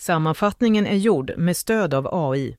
Sammanfattningen är gjord med stöd av AI.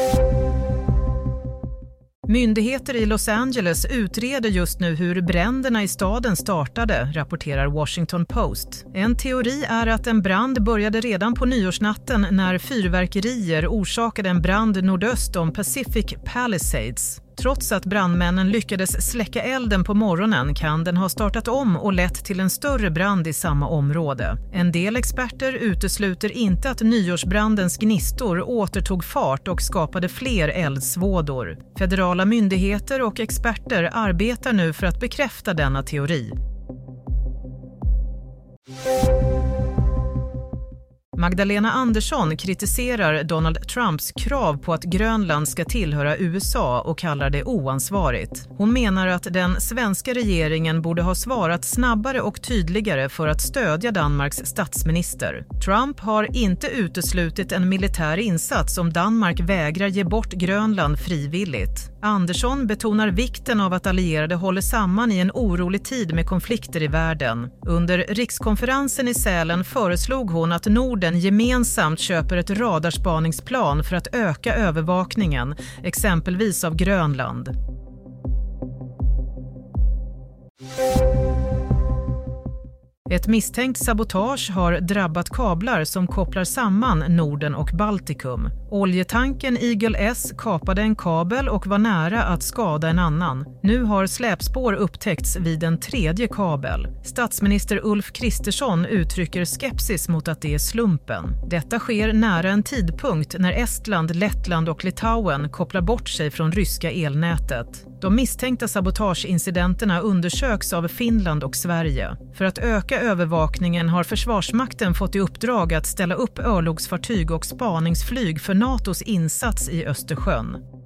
Myndigheter i Los Angeles utreder just nu hur bränderna i staden startade, rapporterar Washington Post. En teori är att en brand började redan på nyårsnatten när fyrverkerier orsakade en brand nordöst om Pacific Palisades. Trots att brandmännen lyckades släcka elden på morgonen kan den ha startat om och lett till en större brand i samma område. En del experter utesluter inte att nyårsbrandens gnistor återtog fart och skapade fler eldsvådor. Federala myndigheter och experter arbetar nu för att bekräfta denna teori. Magdalena Andersson kritiserar Donald Trumps krav på att Grönland ska tillhöra USA och kallar det oansvarigt. Hon menar att den svenska regeringen borde ha svarat snabbare och tydligare för att stödja Danmarks statsminister. Trump har inte uteslutit en militär insats om Danmark vägrar ge bort Grönland frivilligt. Andersson betonar vikten av att allierade håller samman i en orolig tid med konflikter i världen. Under rikskonferensen i Sälen föreslog hon att Norden gemensamt köper ett radarspaningsplan för att öka övervakningen, exempelvis av Grönland. Ett misstänkt sabotage har drabbat kablar som kopplar samman Norden och Baltikum. Oljetanken Eagle S kapade en kabel och var nära att skada en annan. Nu har släpspår upptäckts vid en tredje kabel. Statsminister Ulf Kristersson uttrycker skepsis mot att det är slumpen. Detta sker nära en tidpunkt när Estland, Lettland och Litauen kopplar bort sig från ryska elnätet. De misstänkta sabotageincidenterna undersöks av Finland och Sverige. För att öka övervakningen har Försvarsmakten fått i uppdrag att ställa upp örlogsfartyg och spaningsflyg för NATOs insats i Östersjön.